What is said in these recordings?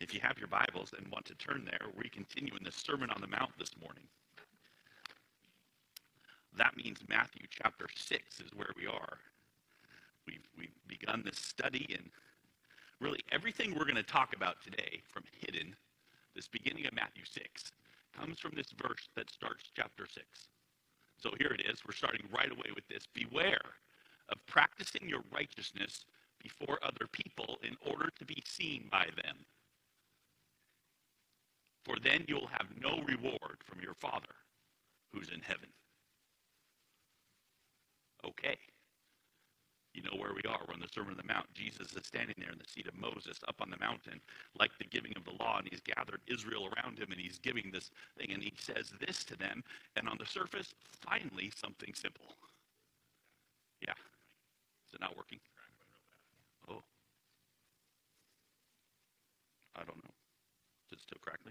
If you have your Bibles and want to turn there, we continue in the Sermon on the Mount this morning. That means Matthew chapter 6 is where we are. We've begun this study, and really everything we're going to talk about today from Hidden, this beginning of Matthew 6, comes from this verse that starts chapter 6. So here it is. We're starting right away with this. Beware of practicing your righteousness before other people in order to be seen by them. For then you'll have no reward from your Father who's in heaven. Okay. You know where we are. We're on the Sermon on the Mount. Jesus is standing there in the seat of Moses up on the mountain, like the giving of the law, and he's gathered Israel around him, and he's giving this thing, and he says this to them, and on the surface, finally, something simple. Yeah. Is it not working? Oh. I don't know. Is it still crackling?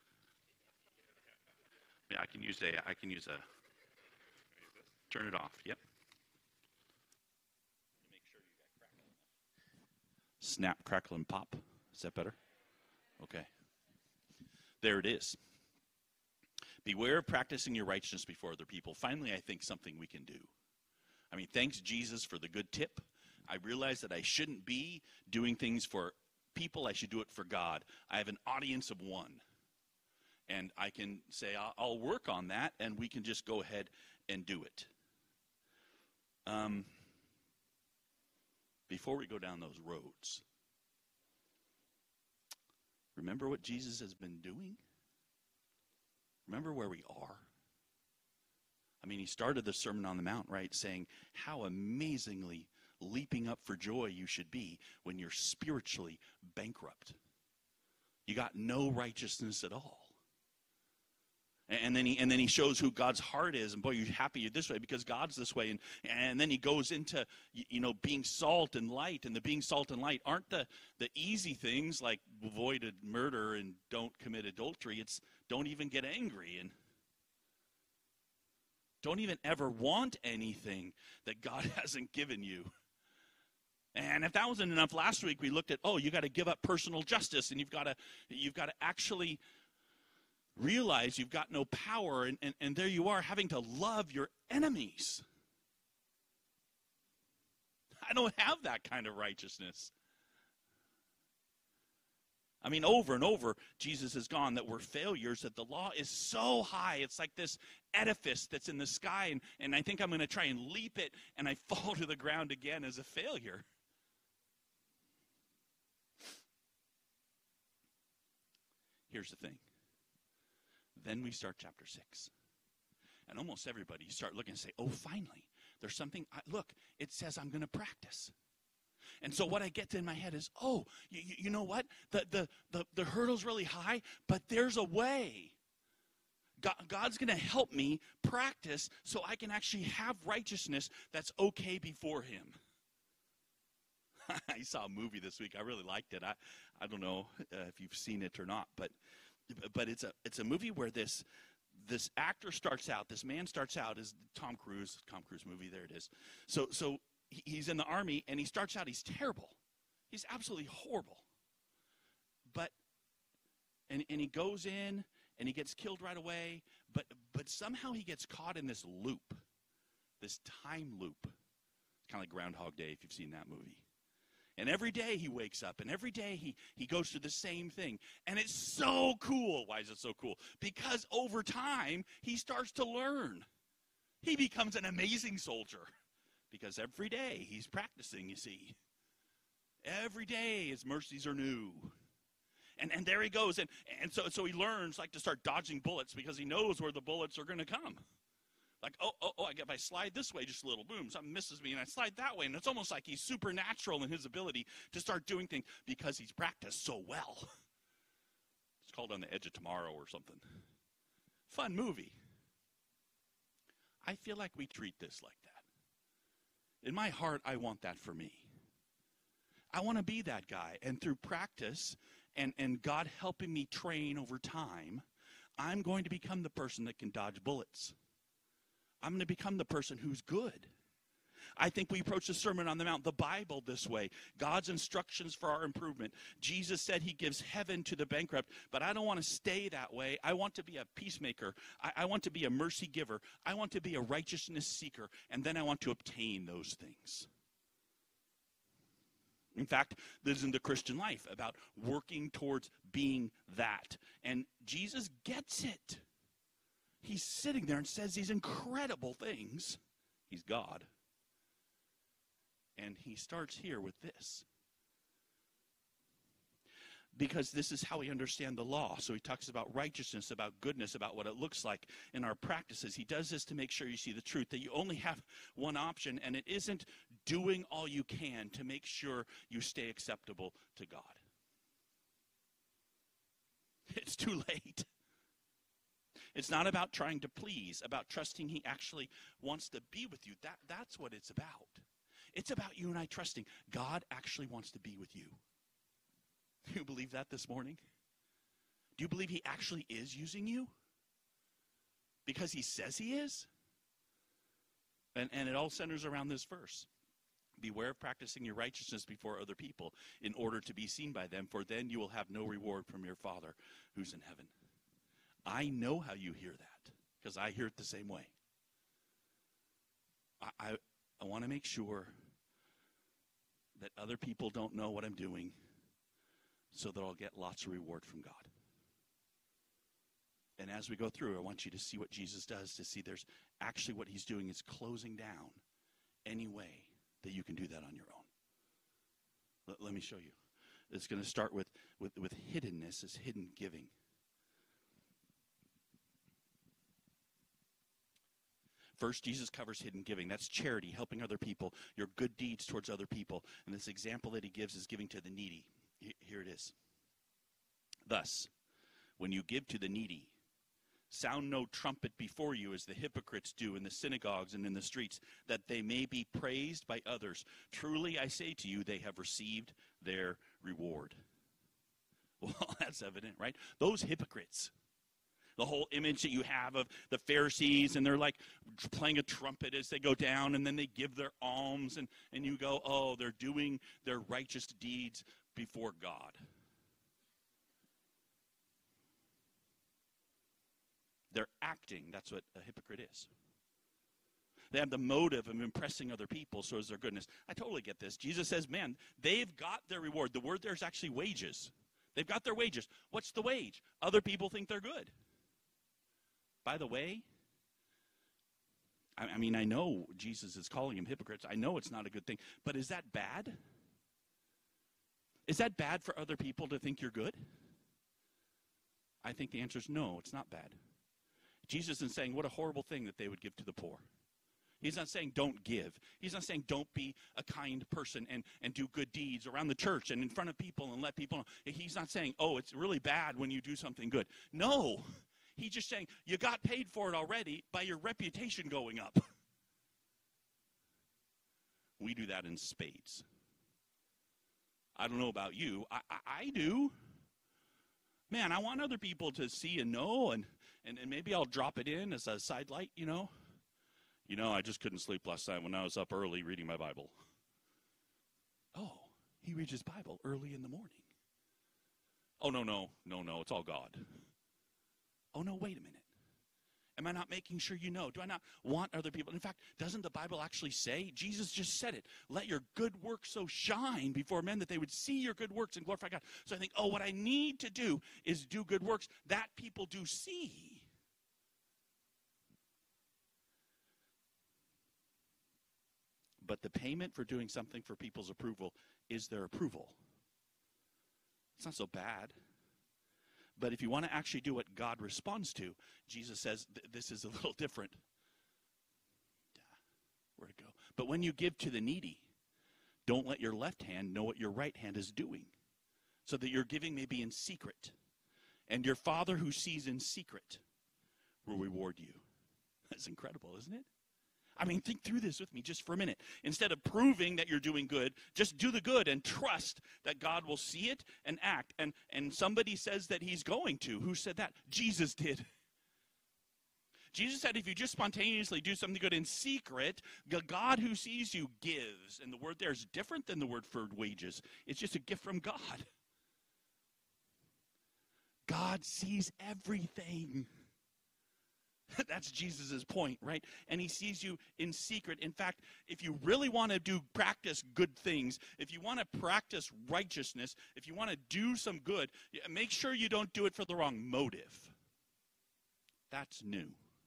Yeah, I can use a, turn it off. Yep. Make sure you got crackle. Snap, crackle, and pop. Is that better? Okay. There it is. Beware of practicing your righteousness before other people. Finally, I think something we can do. I mean, thanks, Jesus, for the good tip. I realize that I shouldn't be doing things for people. I should do it for God. I have an audience of one. And I can say, I'll work on that, and we can just go ahead and do it. Before we go down those roads, remember what Jesus has been doing? Remember where we are? I mean, he started the Sermon on the Mount, right, saying how amazingly leaping up for joy you should be when you're spiritually bankrupt. You got no righteousness at all. And then he shows who God's heart is, and boy, you're happy you're this way because God's this way. And then he goes into, being salt and light. And the being salt and light aren't the easy things like avoid murder and don't commit adultery. It's don't even get angry and don't even ever want anything that God hasn't given you. And if that wasn't enough, last week we looked at, you got to give up personal justice, and you've got to actually realize you've got no power, and there you are having to love your enemies. I don't have that kind of righteousness. I mean, over and over, Jesus has gone that we're failures, that the law is so high. It's like this edifice that's in the sky, and I think I'm going to try and leap it, and I fall to the ground again as a failure. Here's the thing. Then we start chapter 6. And almost everybody, you start looking and say, finally, there's something. Look, it says I'm going to practice. And so what I get in my head is, you know what? The hurdle's really high, but there's a way. God's going to help me practice so I can actually have righteousness that's okay before him. I saw a movie this week. I really liked it. I don't know if you've seen it or not, but it's a movie where this actor starts out, this man starts out as Tom Cruise movie, there it is. So he's in the army, and he starts out, he's terrible. He's absolutely horrible. But he goes in, and he gets killed right away, but somehow he gets caught in this loop, this time loop. It's kind of like Groundhog Day, if you've seen that movie. And every day he wakes up, and every day he goes through the same thing. And it's so cool. Why is it so cool? Because over time, he starts to learn. He becomes an amazing soldier. Because every day he's practicing, you see. Every day his mercies are new. And there he goes. And so he learns like to start dodging bullets because he knows where the bullets are going to come. Like, if I slide this way just a little, boom, something misses me, and I slide that way. And it's almost like he's supernatural in his ability to start doing things because he's practiced so well. It's called On the Edge of Tomorrow or something. Fun movie. I feel like we treat this like that. In my heart, I want that for me. I want to be that guy. And through practice and God helping me train over time, I'm going to become the person that can dodge bullets. I'm going to become the person who's good. I think we approach the Sermon on the Mount, the Bible, this way. God's instructions for our improvement. Jesus said he gives heaven to the bankrupt, but I don't want to stay that way. I want to be a peacemaker. I want to be a mercy giver. I want to be a righteousness seeker, and then I want to obtain those things. In fact, this is in the Christian life about working towards being that. And Jesus gets it. He's sitting there and says these incredible things. He's God. And he starts here with this. Because this is how we understand the law. So he talks about righteousness, about goodness, about what it looks like in our practices. He does this to make sure you see the truth, that you only have one option, and it isn't doing all you can to make sure you stay acceptable to God. It's too late. It's not about trying to please, about trusting he actually wants to be with you. That's what it's about. It's about you and I trusting God actually wants to be with you. Do you believe that this morning? Do you believe he actually is using you? Because he says he is? And it all centers around this verse. Beware of practicing your righteousness before other people in order to be seen by them, for then you will have no reward from your Father who's in heaven. I know how you hear that, because I hear it the same way. I want to make sure that other people don't know what I'm doing so that I'll get lots of reward from God. And as we go through, I want you to see what Jesus does, to see there's actually what he's doing is closing down any way that you can do that on your own. Let me show you. It's going to start with hiddenness, is hidden giving. First, Jesus covers hidden giving. That's charity, helping other people, your good deeds towards other people. And this example that he gives is giving to the needy. Here it is. Thus, when you give to the needy, sound no trumpet before you as the hypocrites do in the synagogues and in the streets, that they may be praised by others. Truly, I say to you, they have received their reward. Well, that's evident, right? Those hypocrites. The whole image that you have of the Pharisees, and they're like playing a trumpet as they go down, and then they give their alms, and you go, oh, they're doing their righteous deeds before God. They're acting. That's what a hypocrite is. They have the motive of impressing other people, so is their goodness. I totally get this. Jesus says, man, they've got their reward. The word there is actually wages. They've got their wages. What's the wage? Other people think they're good. By the way, I mean, I know Jesus is calling them hypocrites. I know it's not a good thing. But is that bad? Is that bad for other people to think you're good? I think the answer is no, it's not bad. Jesus isn't saying what a horrible thing that they would give to the poor. He's not saying don't give. He's not saying don't be a kind person and do good deeds around the church and in front of people and let people know. He's not saying, oh, it's really bad when you do something good. No. He's just saying you got paid for it already by your reputation going up. We do that in spades. I don't know about you. I do. Man, I want other people to see and know, and maybe I'll drop it in as a side light, you know. You know, I just couldn't sleep last night when I was up early reading my Bible. Oh, he reads his Bible early in the morning. Oh, no, it's all God. Oh, no, wait a minute. Am I not making sure you know? Do I not want other people? In fact, doesn't the Bible actually say? Jesus just said it. Let your good works so shine before men that they would see your good works and glorify God. So I think, oh, what I need to do is do good works that people do see. But the payment for doing something for people's approval is their approval. It's not so bad. But if you want to actually do what God responds to, Jesus says this is a little different. Where'd it go? But when you give to the needy, don't let your left hand know what your right hand is doing, so that your giving may be in secret. And your Father who sees in secret will reward you. That's incredible, isn't it? I mean, think through this with me just for a minute. Instead of proving that you're doing good, just do the good and trust that God will see it and act. And somebody says that he's going to. Who said that? Jesus did. Jesus said if you just spontaneously do something good in secret, the God who sees you gives. And the word there is different than the word for wages. It's just a gift from God. God sees everything. That's Jesus' point, right? And he sees you in secret. In fact, if you really want to practice good things, if you want to practice righteousness, if you want to do some good, make sure you don't do it for the wrong motive. That's new.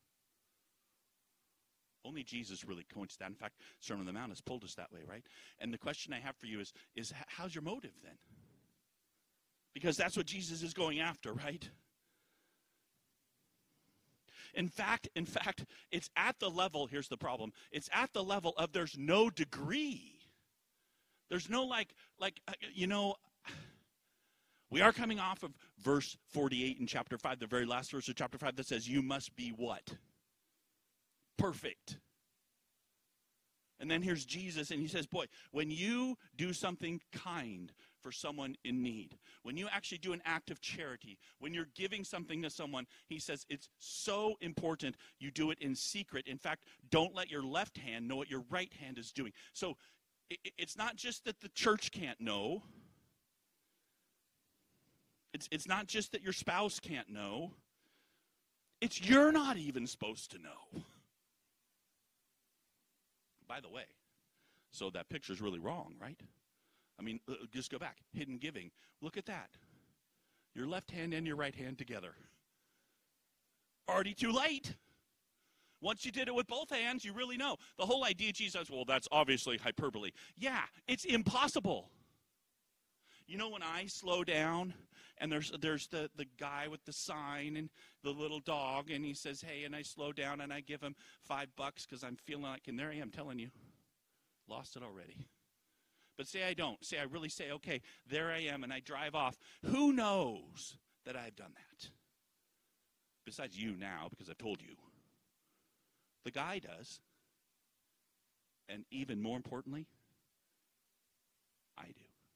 Only Jesus really points that. In fact, Sermon on the Mount has pulled us that way, right? And the question I have for you is how's your motive then? Because that's what Jesus is going after, right? In fact, it's at the level, here's the problem, it's at the level of there's no degree. There's no we are coming off of verse 48 in chapter 5, the very last verse of chapter 5 that says, you must be what? Perfect. And then here's Jesus, and he says, boy, when you do something kind for someone in need, when you actually do an act of charity, when you're giving something to someone, he says it's so important you do it in secret. In fact, don't let your left hand know what your right hand is doing. So it's not just that the church can't know. It's not just that your spouse can't know. It's you're not even supposed to know. By the way, so that picture's really wrong, right? I mean, just go back. Hidden giving. Look at that. Your left hand and your right hand together. Already too late. Once you did it with both hands, you really know. The whole idea, Jesus, well, that's obviously hyperbole. Yeah, it's impossible. You know when I slow down, and there's the guy with the sign and the little dog, and he says, hey, and I slow down, and I give him $5 because I'm feeling like, and there I am telling you, lost it already. But say I don't. Say I really say, okay, there I am, and I drive off. Who knows that I've done that? Besides you now, because I've told you. The guy does. And even more importantly, I do.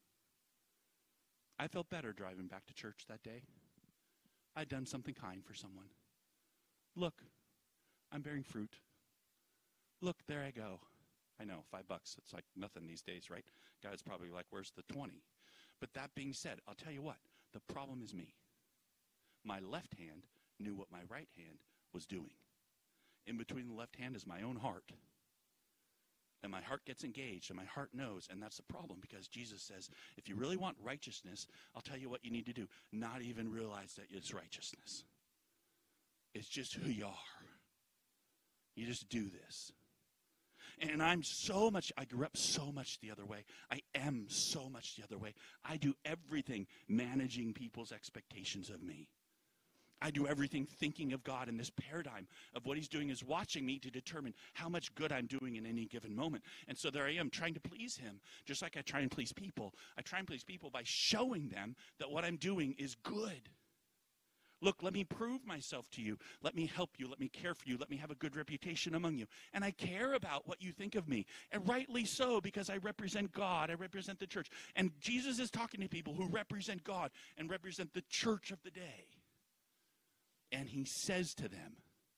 I felt better driving back to church that day. I'd done something kind for someone. Look, I'm bearing fruit. Look, there I go. I know, $5. It's like nothing these days, right? God's probably like, where's the 20? But that being said, I'll tell you what. The problem is me. My left hand knew what my right hand was doing. In between the left hand is my own heart. And my heart gets engaged, and my heart knows, and that's the problem, because Jesus says, if you really want righteousness, I'll tell you what you need to do. Not even realize that it's righteousness. It's just who you are. You just do this. And I grew up so much the other way. I am so much the other way. I do everything managing people's expectations of me. I do everything thinking of God, in this paradigm of what he's doing is watching me to determine how much good I'm doing in any given moment. And so there I am trying to please him, just like I try and please people. I try and please people by showing them that what I'm doing is good. Look, let me prove myself to you. Let me help you. Let me care for you. Let me have a good reputation among you. And I care about what you think of me. And rightly so, because I represent God. I represent the church. And Jesus is talking to people who represent God and represent the church of the day. And he says to them,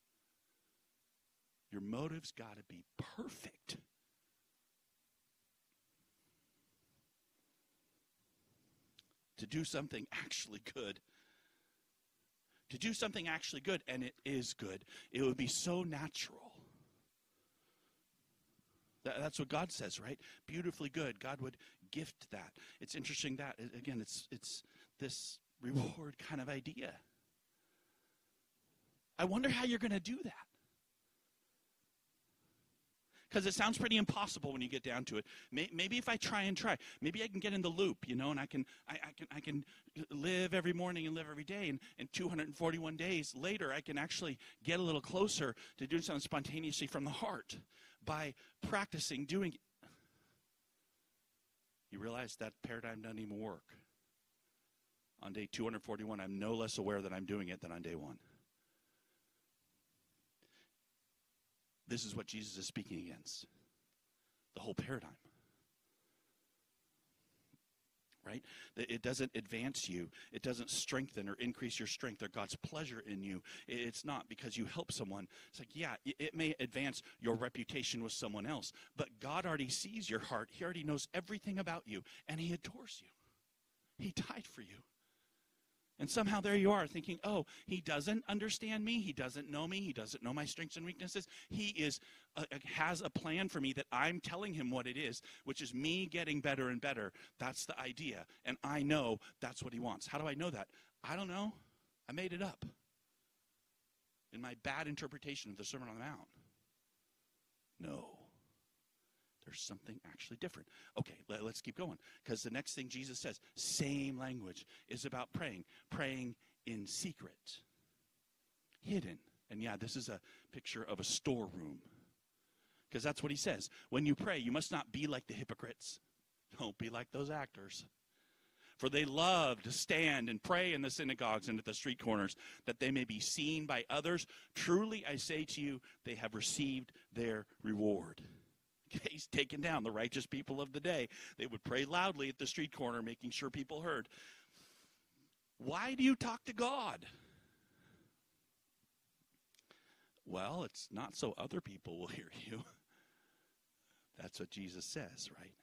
your motive's got to be perfect. To do something actually good. To do something actually good, and it is good. It would be so natural. That's what God says, right? Beautifully good. God would gift that. It's interesting that, again, it's this reward kind of idea. I wonder how you're going to do that. Because it sounds pretty impossible when you get down to it. Maybe if I try, maybe I can get in the loop, and I can live every morning and live every day. And 241 days later, I can actually get a little closer to doing something spontaneously from the heart by practicing doing it. You realize that paradigm doesn't even work. On day 241, I'm no less aware that I'm doing it than on day one. This is what Jesus is speaking against. The whole paradigm. right? It doesn't advance you. It doesn't strengthen or increase your strength or God's pleasure in you. It's not because you help someone. It's like, yeah, it may advance your reputation with someone else, but God already sees your heart. He already knows everything about you, and he adores you. He died for you. And somehow there you are thinking, oh, he doesn't understand me. He doesn't know me. He doesn't know my strengths and weaknesses. He has a plan for me that I'm telling him what it is, which is me getting better and better. That's the idea. And I know that's what he wants. How do I know that? I don't know. I made it up in my bad interpretation of the Sermon on the Mount. No. There's something actually different. Okay, let's keep going. Because the next thing Jesus says, same language, is about praying. Praying in secret. Hidden. And yeah, this is a picture of a storeroom. Because that's what he says. When you pray, you must not be like the hypocrites. Don't be like those actors. For they love to stand and pray in the synagogues and at the street corners, that they may be seen by others. Truly, I say to you, they have received their reward. He's taken down the righteous people of the day. They would pray loudly at the street corner, making sure people heard. Why do you talk to God? Well, it's not so other people will hear you. That's what Jesus says, right?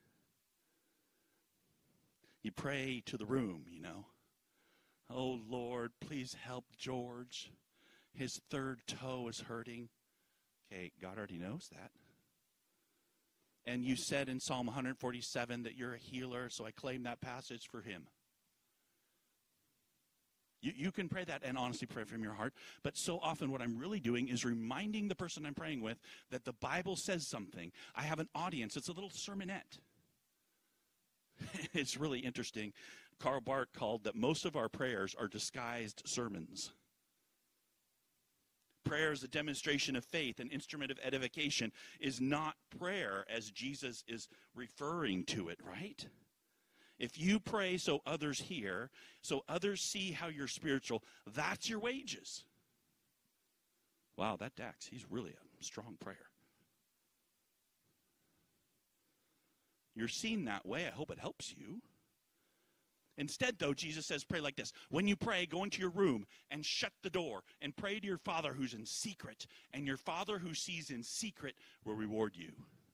You pray to the room, you know. Oh, Lord, please help George. His third toe is hurting. Okay, God already knows that. And you said in Psalm 147 that you're a healer, so I claim that passage for him. You can pray that and honestly pray from your heart. But so often what I'm really doing is reminding the person I'm praying with that the Bible says something. I have an audience. It's a little sermonette. It's really interesting. Karl Barth called that most of our prayers are disguised sermons. Prayer is a demonstration of faith, an instrument of edification, is not prayer as Jesus is referring to it, right? If you pray so others hear, so others see how you're spiritual, that's your wages. Wow, that Dax, he's really a strong prayer. You're seen that way. I hope it helps you. Instead, though, Jesus says, pray like this. When you pray, go into your room and shut the door and pray to your Father who's in secret, and your Father who sees in secret will reward you.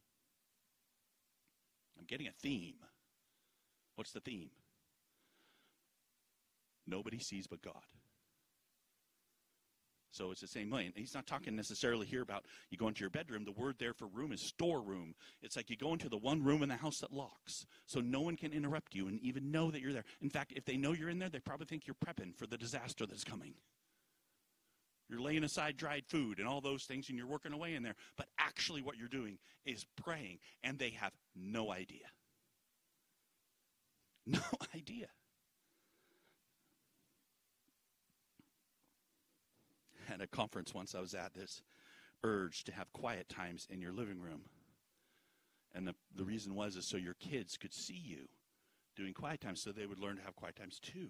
I'm getting a theme. What's the theme? Nobody sees but God. So it's the same way. And he's not talking necessarily here about you go into your bedroom. The word there for room is storeroom. It's like you go into the one room in the house that locks, so no one can interrupt you and even know that you're there. In fact, if they know you're in there, they probably think you're prepping for the disaster that's coming. You're laying aside dried food and all those things, and you're working away in there. But actually what you're doing is praying, and they have no idea. No idea. At a conference once I was at, this urge to have quiet times in your living room. And the reason was is so your kids could see you doing quiet times, so they would learn to have quiet times too.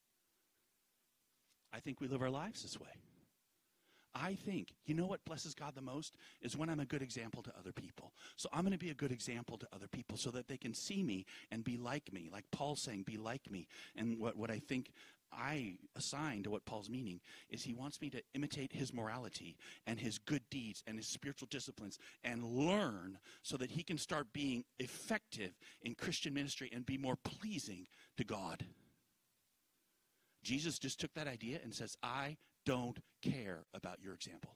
I think we live our lives this way. I think, you know what blesses God the most is when I'm a good example to other people. So I'm going to be a good example to other people so that they can see me and be like me. Like Paul's saying, be like me. And what I think I assign to what Paul's meaning is he wants me to imitate his morality and his good deeds and his spiritual disciplines and learn so that he can start being effective in Christian ministry and be more pleasing to God. Jesus just took that idea and says, I don't care about your example.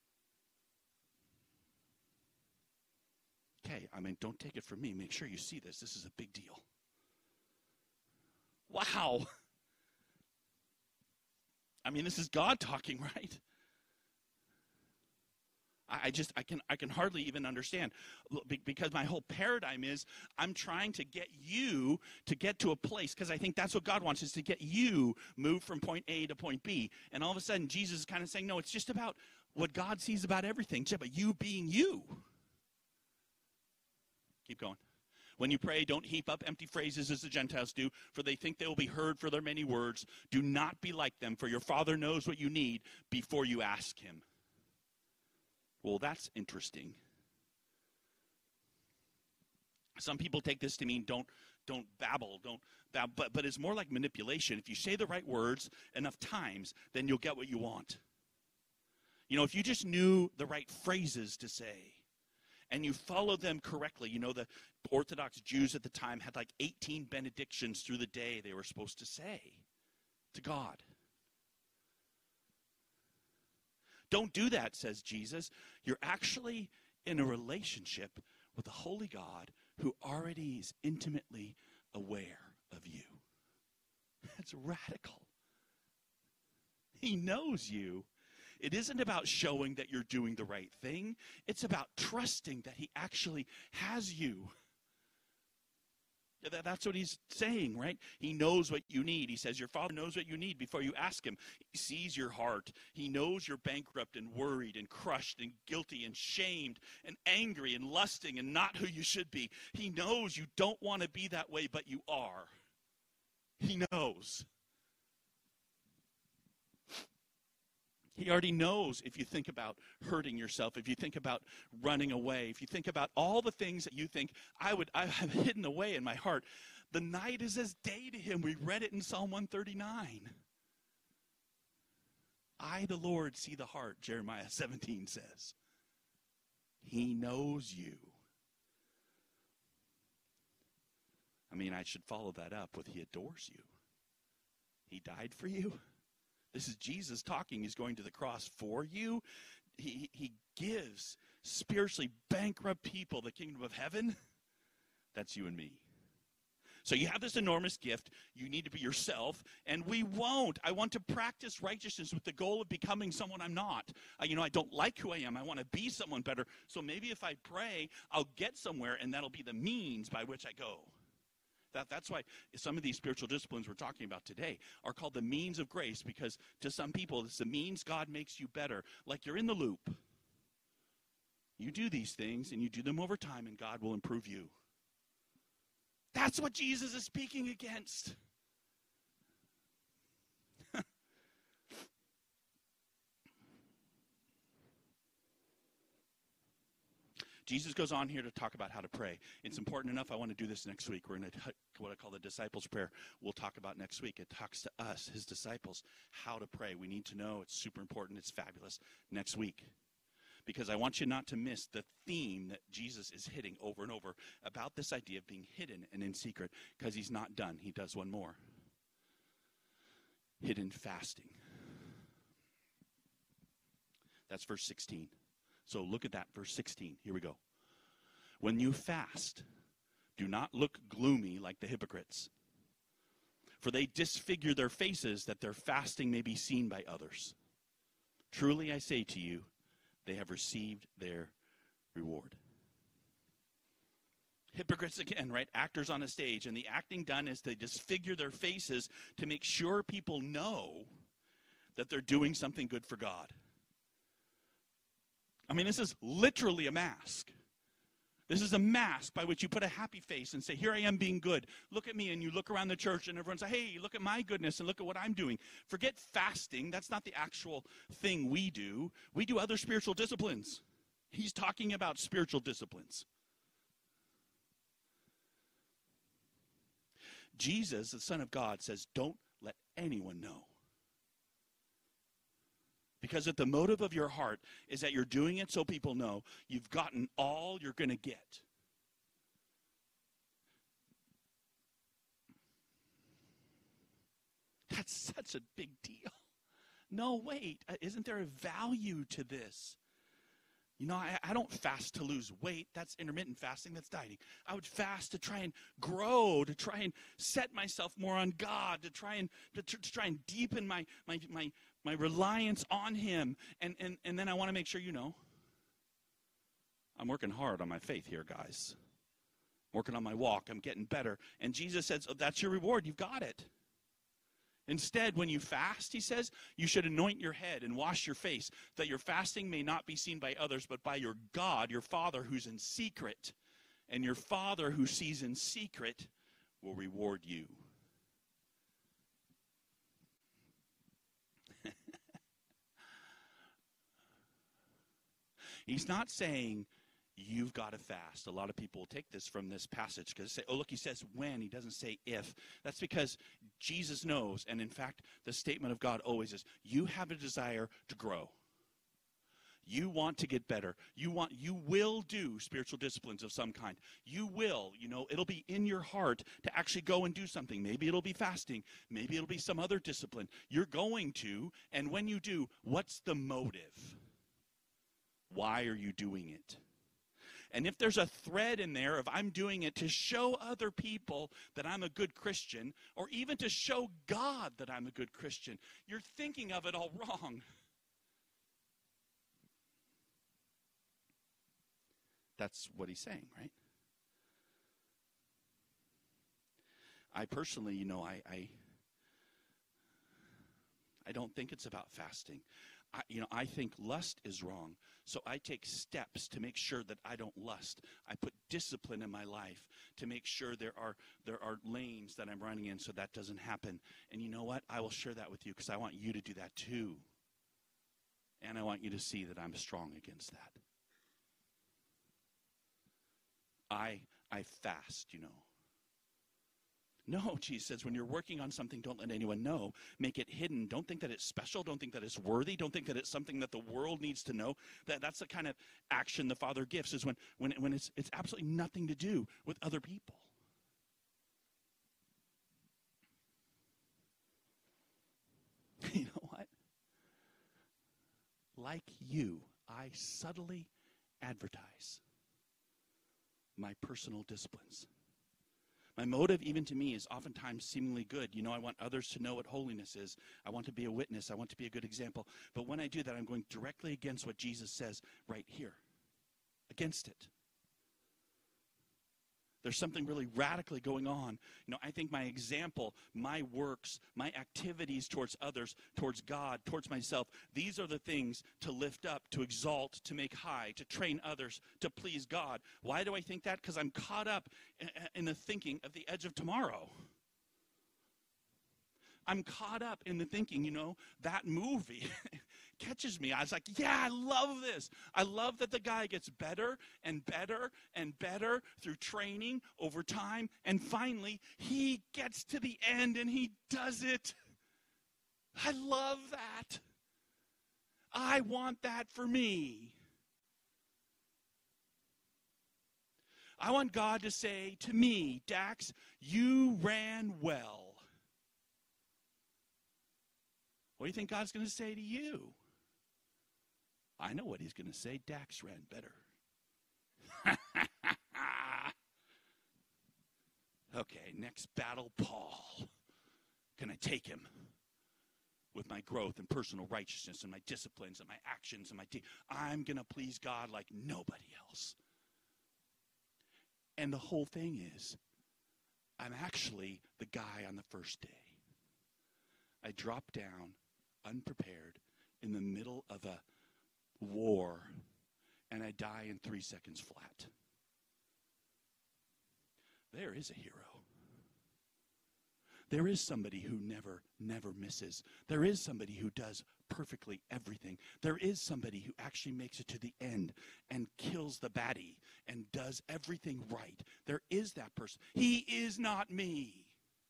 Okay, don't take it from me. Make sure you see this. This is a big deal. Wow. This is God talking, right? I can hardly even understand, because my whole paradigm is I'm trying to get you to get to a place, because I think that's what God wants, is to get you moved from point A to point B. And all of a sudden, Jesus is kind of saying, no, it's just about what God sees about everything. It's about you being you. Keep going. When you pray, don't heap up empty phrases as the Gentiles do, for they think they will be heard for their many words. Do not be like them, for your Father knows what you need before you ask him. Well, that's interesting. Some people take this to mean don't don't babble, don't babble. But it's more like manipulation. If you say the right words enough times, then you'll get what you want. You know, if you just knew the right phrases to say and you followed them correctly, you know, the Orthodox Jews at the time had like 18 benedictions through the day they were supposed to say to God. Don't do that, says Jesus. You're actually in a relationship with the holy God who already is intimately aware of you. That's radical. He knows you. It isn't about showing that you're doing the right thing. It's about trusting that he actually has you. That's what he's saying, right? He knows what you need. He says your Father knows what you need before you ask him. He sees your heart. He knows you're bankrupt and worried and crushed and guilty and shamed and angry and lusting and not who you should be. He knows you don't want to be that way, but you are. He knows. He already knows if you think about hurting yourself, if you think about running away, if you think about all the things that you think, I have hidden away in my heart. The night is as day to him. We read it in Psalm 139. I, the Lord, see the heart, Jeremiah 17 says. He knows you. I mean, I should follow that up with he adores you. He died for you. This is Jesus talking. He's going to the cross for you. He gives spiritually bankrupt people the kingdom of heaven. That's you and me. So you have this enormous gift. You need to be yourself, and we won't. I want to practice righteousness with the goal of becoming someone I'm not. I don't like who I am. I want to be someone better. So maybe if I pray, I'll get somewhere, and that'll be the means by which I go. That's why some of these spiritual disciplines we're talking about today are called the means of grace, because to some people, it's the means God makes you better. Like you're in the loop. You do these things, and you do them over time, and God will improve you. That's what Jesus is speaking against. Jesus goes on here to talk about how to pray. It's important enough. I want to do this next week. We're going to what I call the disciples' prayer. We'll talk about next week. It talks to us, his disciples, how to pray. We need to know. It's super important. It's fabulous. Next week. Because I want you not to miss the theme that Jesus is hitting over and over about this idea of being hidden and in secret, because he's not done. He does one more. Hidden fasting. That's verse 16. So look at that, verse 16. Here we go. When you fast, do not look gloomy like the hypocrites, for they disfigure their faces that their fasting may be seen by others. Truly I say to you, they have received their reward. Hypocrites again, right? Actors on a stage, and the acting done is they disfigure their faces to make sure people know that they're doing something good for God. I mean, this is literally a mask. This is a mask by which you put a happy face and say, here I am being good. Look at me. And you look around the church and everyone says, hey, look at my goodness and look at what I'm doing. Forget fasting. That's not the actual thing we do. We do other spiritual disciplines. He's talking about spiritual disciplines. Jesus, the Son of God, says, don't let anyone know. Because if the motive of your heart is that you're doing it so people know, you've gotten all you're going to get. That's such a big deal. No, wait. Isn't there a value to this? You know, I don't fast to lose weight. That's intermittent fasting. That's dieting. I would fast to try and grow, to try and set myself more on God, to try and deepen my reliance on him. And then I want to make sure you know, I'm working hard on my faith here, guys. I'm working on my walk. I'm getting better. And Jesus says, oh, that's your reward. You've got it. Instead, when you fast, he says, you should anoint your head and wash your face, that your fasting may not be seen by others, but by your God, your Father who's in secret. And your Father who sees in secret will reward you. He's not saying you've got to fast. A lot of people will take this from this passage because they say, oh, look, he says when. He doesn't say if. That's because Jesus knows. And in fact, the statement of God always is, you have a desire to grow. You want to get better. You will do spiritual disciplines of some kind. You will, it'll be in your heart to actually go and do something. Maybe it'll be fasting. Maybe it'll be some other discipline. You're going to, and when you do, what's the motive? Why are you doing it? And if there's a thread in there of I'm doing it to show other people that I'm a good Christian, or even to show God that I'm a good Christian, you're thinking of it all wrong. That's what he's saying, right? I personally, I don't think it's about fasting. I think lust is wrong. So I take steps to make sure that I don't lust. I put discipline in my life to make sure there are lanes that I'm running in so that doesn't happen. And you know what? I will share that with you because I want you to do that too. And I want you to see that I'm strong against that. I fast, No, Jesus says, when you're working on something, don't let anyone know. Make it hidden. Don't think that it's special. Don't think that it's worthy. Don't think that it's something that the world needs to know. That's the kind of action the Father gives, is when it's absolutely nothing to do with other people. You know what? Like you, I subtly advertise my personal disciplines. My motive, even to me, is oftentimes seemingly good. I want others to know what holiness is. I want to be a witness. I want to be a good example. But when I do that, I'm going directly against what Jesus says right here. Against it. There's something really radically going on. I think my example, my works, my activities towards others, towards God, towards myself, these are the things to lift up, to exalt, to make high, to train others, to please God. Why do I think that? Because I'm caught up in the thinking of the edge of tomorrow. I'm caught up in the thinking, that movie catches me. I was like, yeah, I love this. I love that the guy gets better and better and better through training over time. And finally, he gets to the end and he does it. I love that. I want that for me. I want God to say to me, Dax, you ran well. What do you think God's going to say to you? I know what he's going to say. Dax ran better. Okay, next battle, Paul. Can I take him with my growth and personal righteousness and my disciplines and my actions and I'm going to please God like nobody else. And the whole thing is, I'm actually the guy on the first day. I drop down unprepared in the middle of a war, and I die in 3 seconds flat. There is a hero. There is somebody who never misses. There is somebody who does perfectly everything. There is somebody who actually makes it to the end and kills the baddie and does everything right. There is that person. He is not me.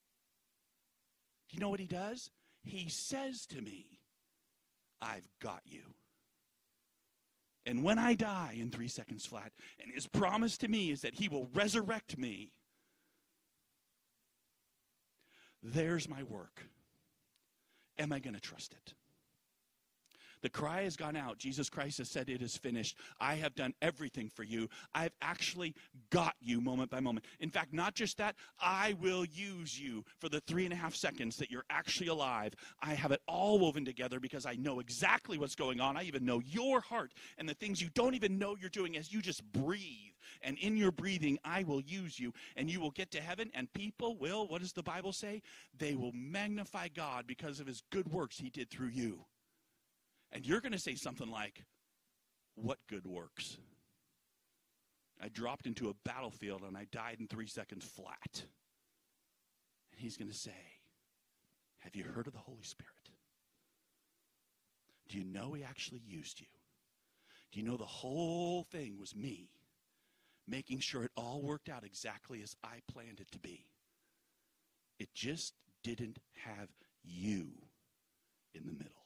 Do you know what he does? He says to me, I've got you. And when I die in 3 seconds flat, and his promise to me is that he will resurrect me, there's my work. Am I going to trust it? The cry has gone out. Jesus Christ has said, it is finished. I have done everything for you. I've actually got you moment by moment. In fact, not just that, I will use you for the 3.5 seconds that you're actually alive. I have it all woven together because I know exactly what's going on. I even know your heart and the things you don't even know you're doing as you just breathe. And in your breathing, I will use you, and you will get to heaven, and people will, what does the Bible say? They will magnify God because of his good works he did through you. And you're going to say something like, what good works? I dropped into a battlefield and I died in 3 seconds flat. And he's going to say, have you heard of the Holy Spirit? Do you know he actually used you? Do you know the whole thing was me? making sure it all worked out exactly as I planned it to be. It just didn't have you in the middle.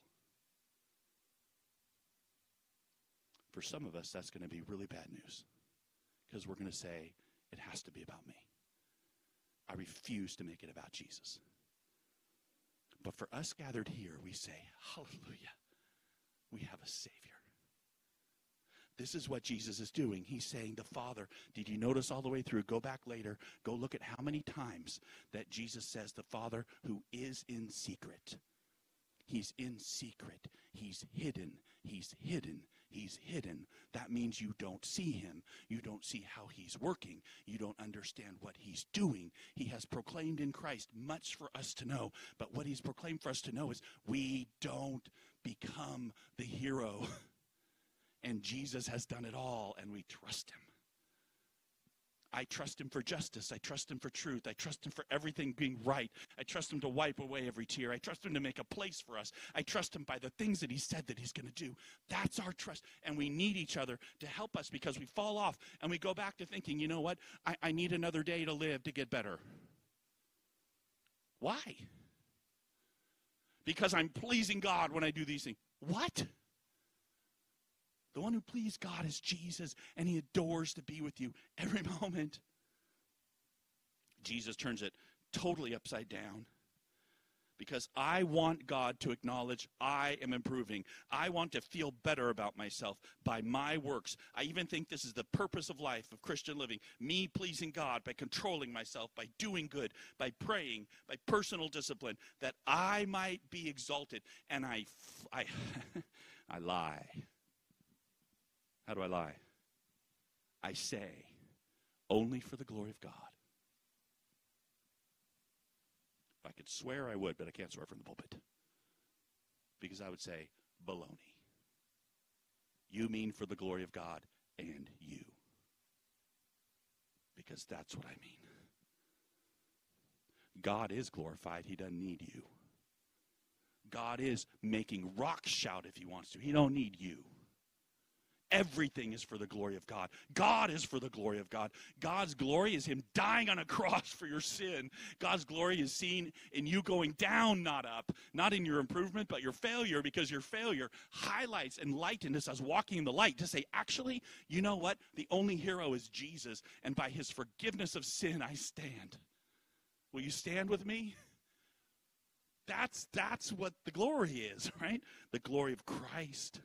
For some of us, that's going to be really bad news, because we're going to say, it has to be about me. I refuse to make it about Jesus. But for us gathered here, we say, hallelujah, we have a Savior. This is what Jesus is doing. He's saying, the Father, did you notice all the way through? Go back later. Go look at how many times that Jesus says the Father who is in secret. He's in secret. He's hidden. He's hidden. He's hidden. That means you don't see him. You don't see how he's working. You don't understand what he's doing. He has proclaimed in Christ much for us to know. But what he's proclaimed for us to know is we don't become the hero. And Jesus has done it all, and we trust him. I trust him for justice. I trust him for truth. I trust him for everything being right. I trust him to wipe away every tear. I trust him to make a place for us. I trust him by the things that he said that he's going to do. That's our trust. And we need each other to help us, because we fall off and we go back to thinking, you know what? I need another day to live to get better. Why? Because I'm pleasing God when I do these things. What? The one who pleased God is Jesus, and he adores to be with you every moment. Jesus turns it totally upside down, because I want God to acknowledge I am improving. I want to feel better about myself by my works. I even think this is the purpose of life, of Christian living, me pleasing God by controlling myself, by doing good, by praying, by personal discipline, that I might be exalted. And I lie. How do I lie? I say, only for the glory of God. If I could swear, I would, but I can't swear from the pulpit. Because I would say, baloney. You mean for the glory of God and you. Because that's what I mean. God is glorified. He doesn't need you. God is making rocks shout if he wants to. He don't need you. Everything is for the glory of God. God is for the glory of God. God's glory is him dying on a cross for your sin. God's glory is seen in you going down, not up. Not in your improvement, but your failure, because your failure highlights and lightens us walking in the light to say, actually, you know what? The only hero is Jesus, and by his forgiveness of sin, I stand. Will you stand with me? That's what the glory is, right? The glory of Christ.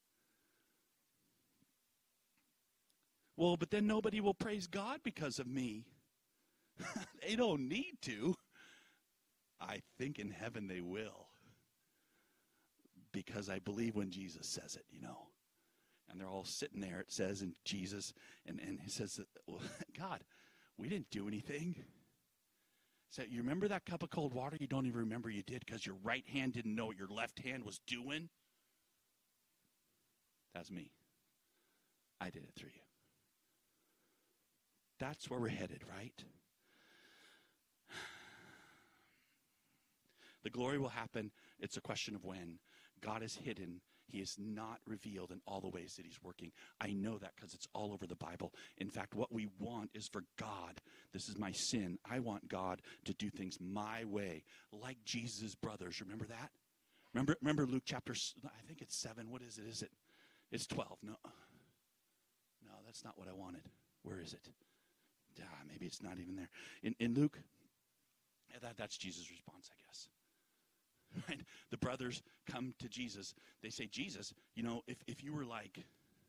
Well, but then nobody will praise God because of me. They don't need to. I think in heaven they will. Because I believe when Jesus says it, you know. And they're all sitting there, it says, and Jesus, and he says, well, God, we didn't do anything. So you remember that cup of cold water? You don't even remember you did because your right hand didn't know what your left hand was doing. That's me. I did it through you. That's where we're headed, right? The glory will happen. It's a question of when. God is hidden. He is not revealed in all the ways that he's working. I know that because it's all over the Bible. In fact, what we want is for God. This is my sin. I want God to do things my way, like Jesus' brothers. Remember that? Remember Luke chapter, I think it's 7. What is it? Is it? It's 12. No, that's not what I wanted. Where is it? Maybe it's not even there. In Luke, that's Jesus' response, I guess. Right? The brothers come to Jesus. They say, Jesus, you know, if you were like,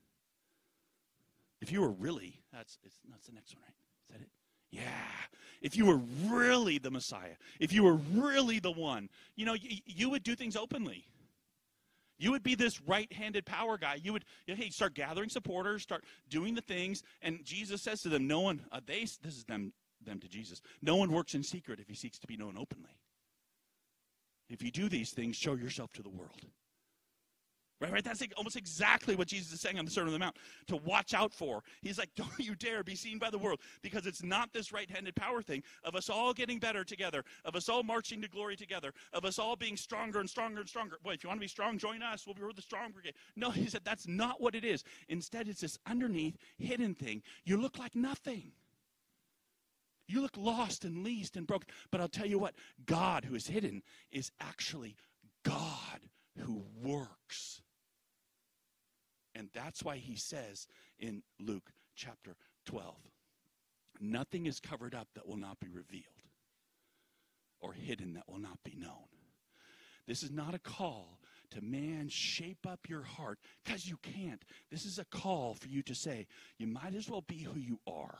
if you were really, that's the next one, right? Is that it? Yeah. If you were really the Messiah, if you were really the one, you know, you would do things openly. You would be this right-handed power guy. You would, start gathering supporters, start doing the things. And Jesus says to them, no one, this is them to Jesus. No one works in secret if he seeks to be known openly. If you do these things, show yourself to the world. Right? That's like almost exactly what Jesus is saying on the Sermon on the Mount to watch out for. He's like, don't you dare be seen by the world, because it's not this right-handed power thing of us all getting better together, of us all marching to glory together, of us all being stronger and stronger and stronger. Boy, if you want to be strong, join us. We'll be the strong brigade. No, he said that's not what it is. Instead, it's this underneath, hidden thing. You look like nothing. You look lost and least and broken. But I'll tell you what, God who is hidden is actually God who works. And that's why he says in Luke chapter 12, nothing is covered up that will not be revealed, or hidden that will not be known. This is not a call to, man, shape up your heart, because you can't. This is a call for you to say, you might as well be who you are.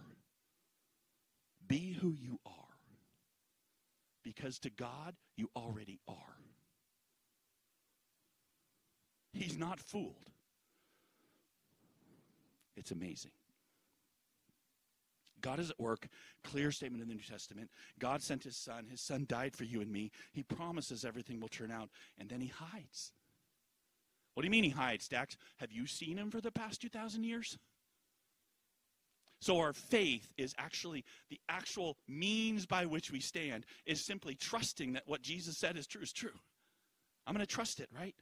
Be who you are. Because to God, you already are. He's not fooled. It's amazing. God is at work. Clear statement in the New Testament. God sent his son. His son died for you and me. He promises everything will turn out, and then he hides. What do you mean he hides, Dax? Have you seen him for the past 2,000 years? So our faith is actually the actual means by which we stand, is simply trusting that what Jesus said is true. I'm going to trust it, right?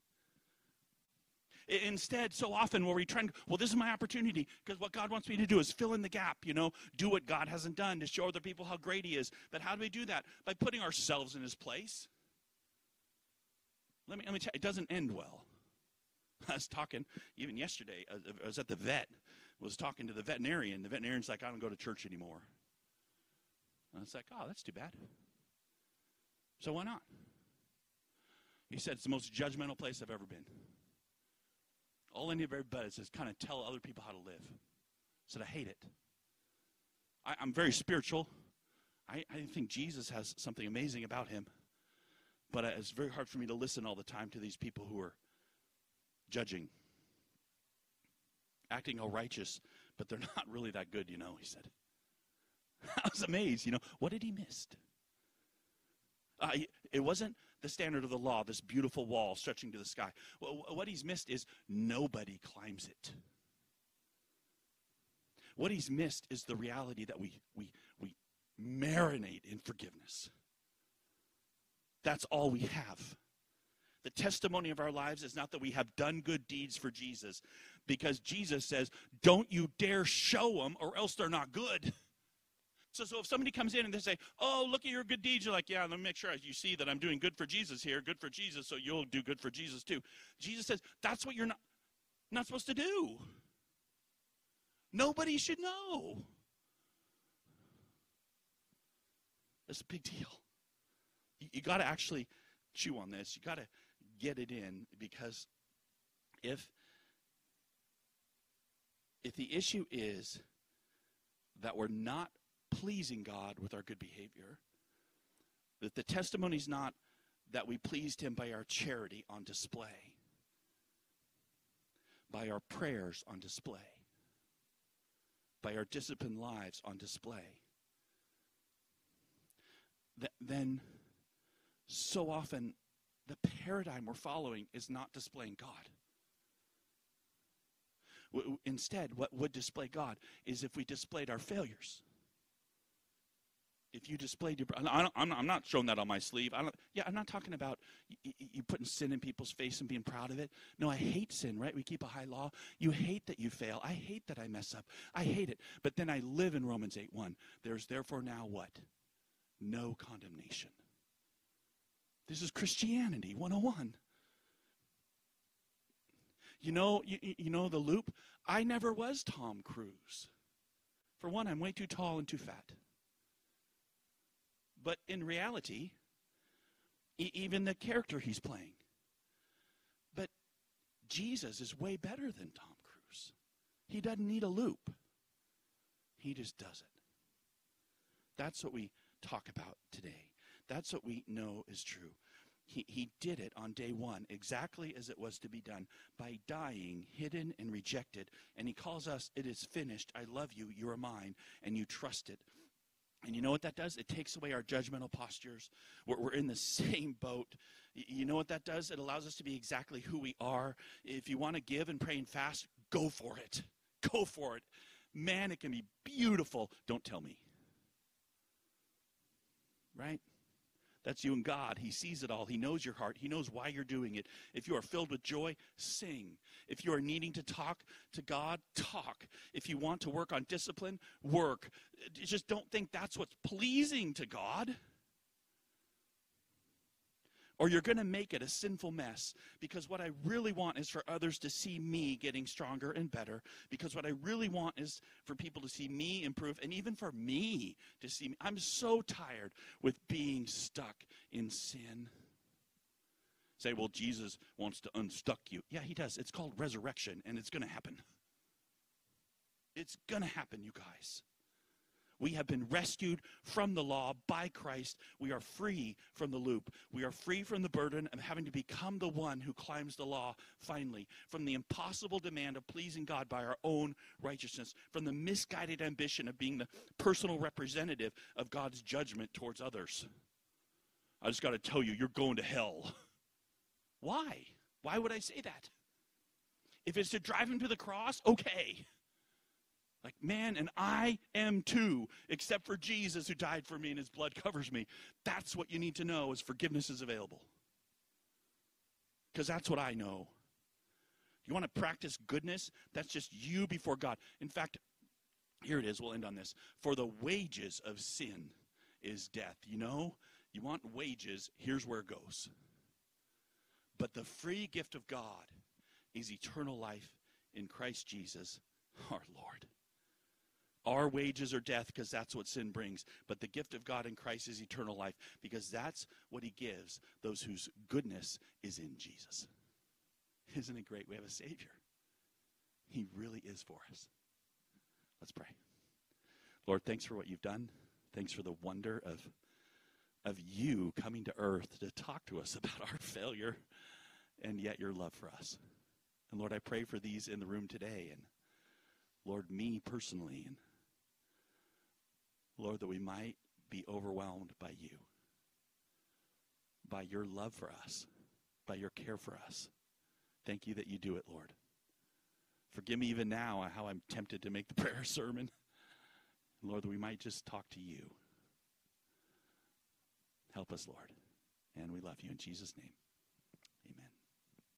Instead, so often where we try and, well, this is my opportunity, because what God wants me to do is fill in the gap, do what God hasn't done to show other people how great he is. But how do we do that? By putting ourselves in his place. Let me tell you, it doesn't end well. I was talking, even yesterday, I was at the vet, was talking to the veterinarian. The veterinarian's like, I don't go to church anymore. And I was like, oh, that's too bad. So why not? He said, it's the most judgmental place I've ever been. All I need very bad is kind of tell other people how to live. I said, I hate it. I'm very spiritual. I think Jesus has something amazing about him. But it's very hard for me to listen all the time to these people who are judging, acting all righteous, but they're not really that good, he said. I was amazed, What did he miss? It wasn't the standard of the law, this beautiful wall stretching to the sky. What he's missed is nobody climbs it. What he's missed is the reality that we marinate in forgiveness. That's all we have. The testimony of our lives is not that we have done good deeds for Jesus, because Jesus says, don't you dare show them or else they're not good. So if somebody comes in and they say, oh, look at your good deeds, you're like, yeah, let me make sure you see that I'm doing good for Jesus here, good for Jesus, so you'll do good for Jesus too. Jesus says, that's what you're not supposed to do. Nobody should know. It's a big deal. You got to actually chew on this. You got to get it in, because if the issue is that we're not pleasing God with our good behavior, that the testimony's not that we pleased him by our charity on display, by our prayers on display, by our disciplined lives on display, then so often the paradigm we're following is not displaying God. Instead, what would display God is if we displayed our failures. If you displayed your, I'm not showing that on my sleeve. I'm not talking about you putting sin in people's face and being proud of it. No, I hate sin, right? We keep a high law. You hate that you fail. I hate that I mess up. I hate it. But then I live in Romans 8:1. There's therefore now what? No condemnation. This is Christianity 101. You know the loop? I never was Tom Cruise. For one, I'm way too tall and too fat. But in reality, even the character he's playing. But Jesus is way better than Tom Cruise. He doesn't need a loop. He just does it. That's what we talk about today. That's what we know is true. He did it on day one, exactly as it was to be done, by dying, hidden and rejected. And he calls us, it is finished, I love you, you are mine, and you trust it. And you know what that does? It takes away our judgmental postures. We're in the same boat. You know what that does? It allows us to be exactly who we are. If you want to give and pray and fast, go for it. Go for it. Man, it can be beautiful. Don't tell me. Right? That's you and God. He sees it all. He knows your heart. He knows why you're doing it. If you are filled with joy, sing. If you are needing to talk to God, talk. If you want to work on discipline, work. Just don't think that's what's pleasing to God. Or you're going to make it a sinful mess, because what I really want is for others to see me getting stronger and better, because what I really want is for people to see me improve, and even for me to see me. I'm so tired with being stuck in sin. Say, well, Jesus wants to unstuck you. Yeah, he does. It's called resurrection, and it's going to happen. It's going to happen, you guys. We have been rescued from the law by Christ. We are free from the loop. We are free from the burden of having to become the one who climbs the law finally, from the impossible demand of pleasing God by our own righteousness, from the misguided ambition of being the personal representative of God's judgment towards others. I just got to tell you, you're going to hell. Why? Why would I say that? If it's to drive him to the cross, okay. Like, man, and I am too, except for Jesus who died for me and his blood covers me. That's what you need to know, is forgiveness is available. Because that's what I know. You want to practice goodness? That's just you before God. In fact, here it is. We'll end on this. For the wages of sin is death. You know, you want wages, here's where it goes. But the free gift of God is eternal life in Christ Jesus, our Lord. Our wages are death, because that's what sin brings. But the gift of God in Christ is eternal life, because that's what he gives those whose goodness is in Jesus. Isn't it great? We have a Savior. He really is for us. Let's pray. Lord, thanks for what you've done. Thanks for the wonder of you coming to earth to talk to us about our failure and yet your love for us. And Lord, I pray for these in the room today, and Lord, me personally, and Lord, that we might be overwhelmed by you, by your love for us, by your care for us. Thank you that you do it, Lord. Forgive me even now how I'm tempted to make the prayer sermon. Lord, that we might just talk to you. Help us, Lord. And we love you in Jesus' name.